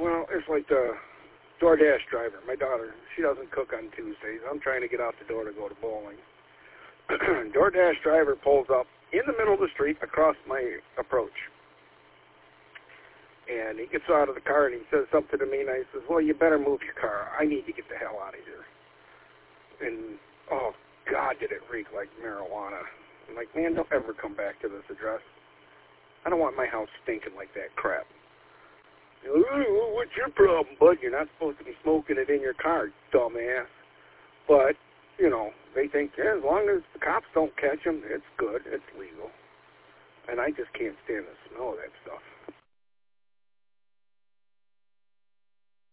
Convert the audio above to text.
Well, it's like the DoorDash driver. My daughter, she doesn't cook on Tuesdays. I'm trying to get out the door to go to bowling. DoorDash driver pulls up in the middle of the street across my approach. And he gets out of the car and he says something to me, and I says, well, you better move your car. I need to get the hell out of here. And, oh, God, did it reek like marijuana. I'm like, man, don't ever come back to this address. I don't want my house stinking like that crap. Oh, what's your problem, bud? You're not supposed to be smoking it in your car, dumbass. But, you know, they think, yeah, as long as the cops don't catch them, it's good, it's legal. And I just can't stand the smell of that stuff.